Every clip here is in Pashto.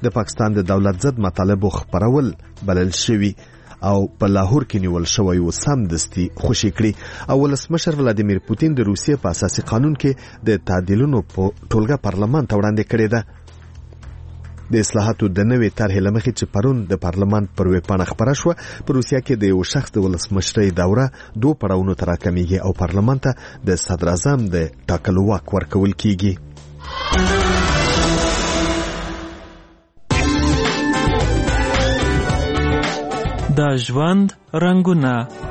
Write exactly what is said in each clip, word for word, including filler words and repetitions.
د پاکستان د دولت ضد مطالبو خپرول بلل شوي او په لاهور کې نیول شوی و سمدستي خوشي کړي او ولسمشر ولادیمیر پوتین د روسیې په اساسي قانون کې د تعدیلونو په ټولګه پارلمان ته وړاندې کړې ده. د اصلاحاتو د نوې طرحې له مخې چې پرون د پارلمان پر ویبپاڼه خپره شوه، په روسیه کې د یو شخص د ولسمشرۍ دوره دوه پړاوونو ته راکمیږي او پارلمان ته د صدراعظم د ټاکلو واک ورکول کیږي. د ژوند رنګونه.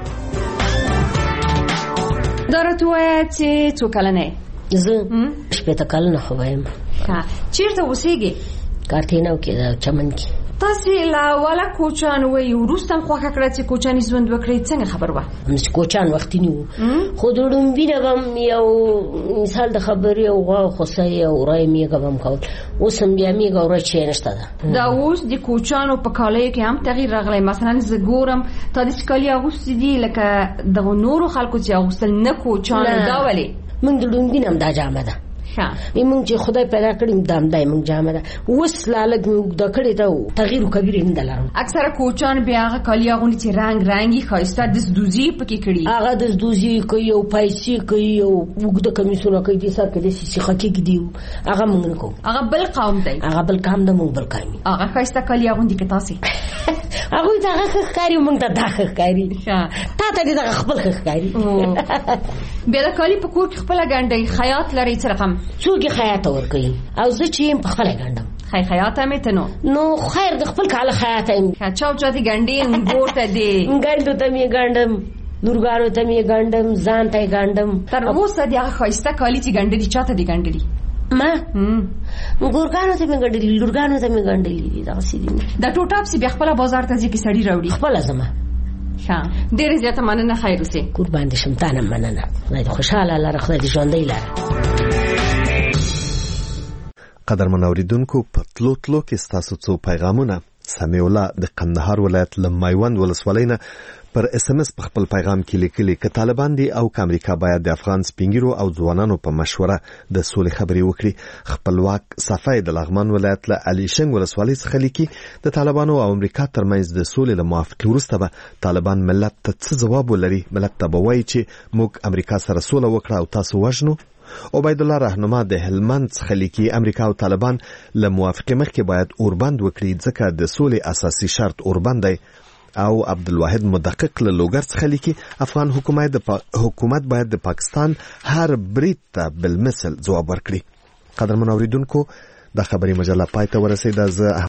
دا راته وایه چې څو کلنه یې؟ زه شپېته کلنه خو به یم. چېرته اوسېږې؟ کارتینو کې د چمن کې. تاسې له اوله کوچان وایي، وروسته هم خوښه کړه چې کوچاني ژوند وکړئ، څنګه خبر وه؟ چې کوچان وختي نه وو، خو د ړومبي نه به هم یو مثال د خبرې او غوا خوسۍ او وری میږه به هم کول. اوس هم بیا میږه او وری شی نشته ده. دا اوس د کوچانو په کالیو کې هم تغییر راغلی. مثلا زه ګورم تا داسې کالي اغوستي دي لکه دغه نورو خلکو چې اغوستل نه کوچانو. دا ولې؟ موږ د ړومبي نه هم دا جامه ده. موږ چې خدای پیدا کړی دام دای موږ جامه ده. اوس لالګ موږ د کړی ته تغییر کبیر نه دلارو. اکثره کوچان بیا هغه کالی اغوندي چې رنگ رنگي ښایسته دزدوزي پکې کړي. هغه دزدوزي کوي او پیسې کوي او وګړه کمیسونه کوي چې سر کې د سیخه کې دیو. هغه موږ نه کوو. هغه بل قوم دی. هغه بل قوم د موږ بل قوم. هغه ښایسته کالی اغوندي که تاسې هغه دا ښکاری موږ ته دا ښکاری. تا ته دې دا خپل ښکاری. بیا د کالی په کور کې خپل ګنډي خیاط لري څه رقم؟ څوک خیاط ورکوي او زه چې په خپل ګنډم. خی خیاط هم ته نو نو خیر د خپل کاله خیاط هم چاو چاته ګنډي انګور ته دی ګنډو ته می ګنډم، لورګانو ته می ګنډم، ځان ته ګنډم. تر اوسه دی هغه خایسته کالی چې ګنډلي چاته دی ګنډلي؟ ما ګورګانو ته می ګنډلي، لورګانو ته می ګنډلي. دا سیدی دا ټوټاپ سی بیا خپل بازار ته ځي کې سړی راوړي خپل زما. ښه ډېر زیاته مننه. خیر اوسې. قربان دې شم. تا نه مننه. خدای دې خوشحاله لره، خدای دې ژوندۍ لره. قدرمن اوریدونکو، په تلو تلو کې ستاسو څو پیغامونه. سمیع الله د قندهار ولایت له میوند ولسوالۍ نه پر اس ام اس په خپل پیغام کې لیکلي چې طالبان دي او امریکا باید د افغان سپینګیرو او ځوانانو په مشوره د سولې خبرې وکړي. خپلواک صفای د لغمان ولایت له علي شنګ ولسوالۍ څخه لیکي د طالبانو او امریکا ترمنځ د سولې له موافقې وروسته به طالبان ملت ته څه ځواب ولري. ملت ته به وایي چې موږ امریکا سره سوله وکړه او تاسو وژنو. عبید الله رهنما د هلمند څخه لیکي امریکا او طالبان له موافقې مخکې باید اوربند وکړي ځکه د سولې اساسي شرط اوربند دی. او عبدالواحد مدقق له لوګر څخه لیکي افغان حکومت د پا... حکومت باید د پاکستان هر برید ته بالمثل ځواب ورکړي. قدرمن اوریدونکو، د خبري مجله پای ته ورسېده. زه